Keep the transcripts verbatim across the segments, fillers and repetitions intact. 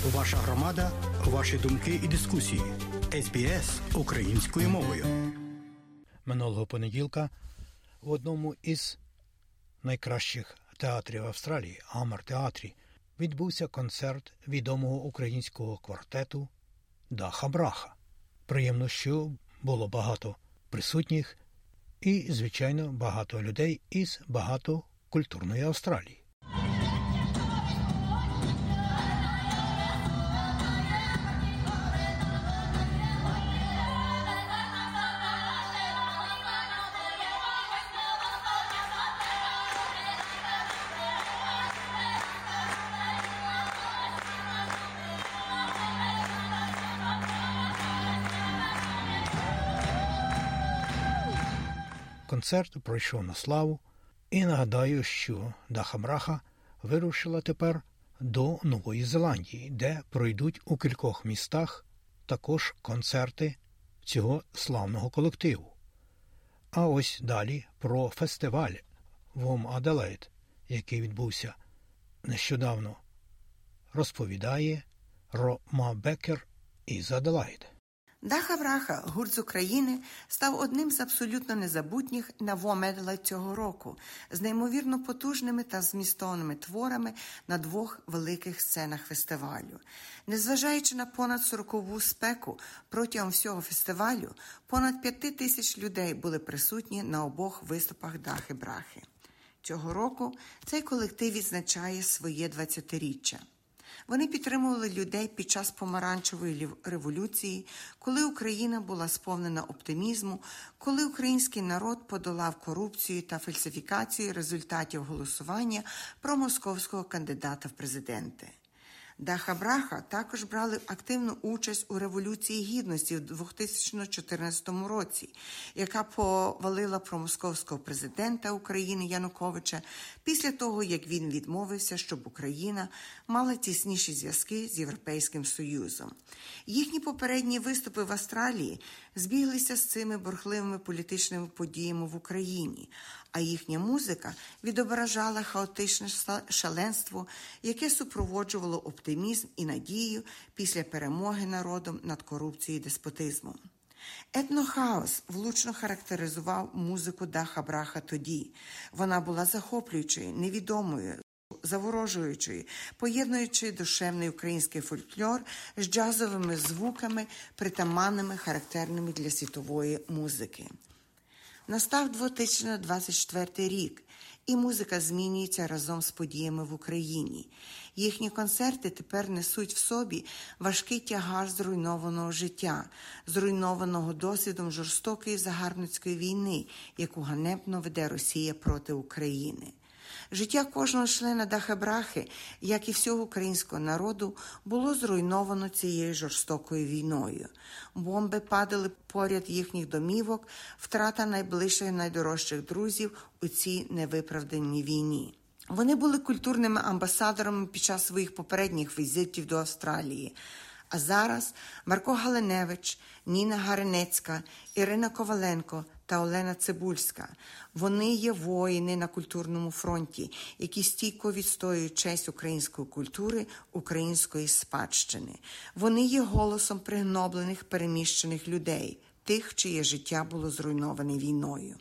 Ваша громада, ваші думки і дискусії. ес бі ес українською мовою. Минулого понеділка в одному із найкращих театрів Австралії, Амер-театрі, відбувся концерт відомого українського квартету Даха Браха. Приємно, що було багато присутніх і, звичайно, багато людей із багатокультурної Австралії. Концерт пройшов на славу, і нагадаю, що Даха Браха вирушила тепер до Нової Зеландії, де пройдуть у кількох містах також концерти цього славного колективу. А ось далі про фестиваль Вом Аделаїд, який відбувся нещодавно, розповідає Рома Беккер із Аделаїд. Даха Браха, гурт з України, став одним з абсолютно незабутніх на Вом Аделаїд цього року, з неймовірно потужними та змістовними творами на двох великих сценах фестивалю. Незважаючи на понад сорокову спеку, протягом всього фестивалю понад п'яти тисяч людей були присутні на обох виступах Дахи Брахи. Цього року цей колектив відзначає своє двадцятиріччя. Вони підтримували людей під час помаранчевої революції, коли Україна була сповнена оптимізму, коли український народ подолав корупцію та фальсифікацію результатів голосування про московського кандидата в президенти. Даха Браха також брали активну участь у Революції Гідності в дві тисячі чотирнадцятому році, яка повалила промосковського президента України Януковича після того, як він відмовився, щоб Україна мала тісніші зв'язки з Європейським Союзом. Їхні попередні виступи в Австралії збіглися з цими бурхливими політичними подіями в Україні, а їхня музика відображала хаотичне шаленство, яке супроводжувало оптимізм і надію після перемоги народом над корупцією і деспотизмом. Етнохаос влучно характеризував музику Даха Браха тоді. Вона була захоплюючою, невідомою, заворожуючою, поєднуючи душевний український фольклор з джазовими звуками, притаманними, характерними для світової музики. Настав дві тисячі двадцять четвертий рік, і музика змінюється разом з подіями в Україні. Їхні концерти тепер несуть в собі важкий тягар зруйнованого життя, зруйнованого досвідом жорстокої загарбницької війни, яку ганебно веде Росія проти України. Життя кожного члена Дахи Брахи, як і всього українського народу, було зруйновано цією жорстокою війною. Бомби падали поряд їхніх домівок, втрата найближчих і найдорожчих друзів у цій невиправданій війні. Вони були культурними амбасадорами під час своїх попередніх візитів до Австралії. А зараз Марко Галиневич, Ніна Гаринецька, Ірина Коваленко та Олена Цибульська. Вони є воїни на культурному фронті, які стійко відстоюють честь української культури, української спадщини. Вони є голосом пригноблених, переміщених людей, тих, чиє життя було зруйноване війною.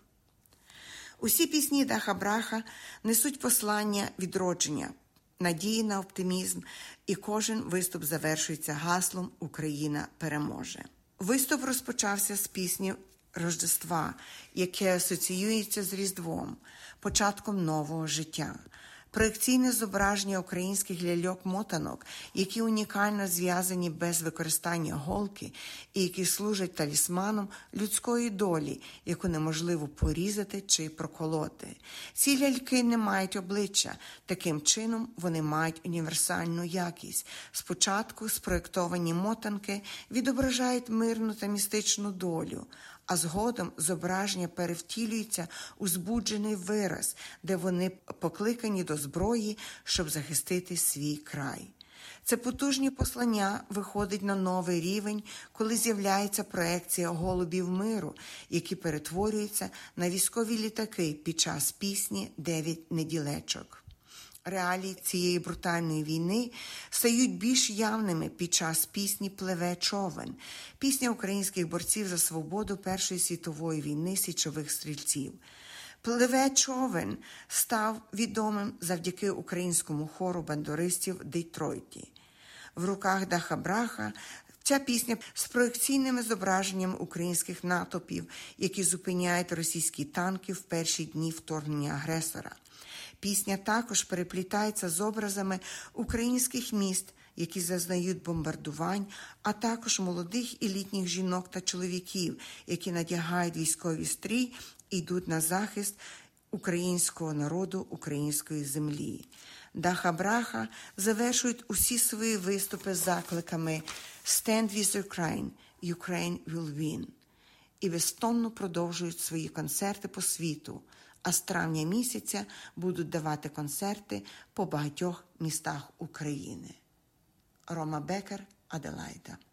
Усі пісні Даха Браха несуть послання відродження, надії на оптимізм, і кожен виступ завершується гаслом «Україна переможе». Виступ розпочався з пісні Рождества, яке асоціюється з Різдвом, початком нового життя. Проекційне зображення українських ляльок-мотанок, які унікально зв'язані без використання голки і які служать талісманом людської долі, яку неможливо порізати чи проколоти. Ці ляльки не мають обличчя, таким чином вони мають універсальну якість. Спочатку спроєктовані мотанки відображають мирну та містичну долю, а згодом зображення перевтілюється у збуджений вираз, де вони покликані до зброї, щоб захистити свій край. Це потужні послання виходить на новий рівень, коли з'являється проекція голубів миру, які перетворюються на військові літаки під час пісні «Дев'ять неділечок». Реалії цієї брутальної війни стають більш явними під час пісні «Пливе човен», пісня українських борців за свободу Першої світової війни січових стрільців. «Пливе човен» став відомим завдяки українському хору бандуристів в Детройті. В руках Даха Браха ця пісня з проекційними зображеннями українських натовпів, які зупиняють російські танки в перші дні вторгнення агресора. Пісня також переплітається з образами українських міст, які зазнають бомбардувань, а також молодих і літніх жінок та чоловіків, які надягають військовий стрій і йдуть на захист українського народу, української землі. Даха Браха завершують усі свої виступи закликами «Stand with Ukraine, Ukraine will win» і безтомно продовжують свої концерти по світу, а з травня місяця будуть давати концерти по багатьох містах України. Рома Бекер, Аделаїда.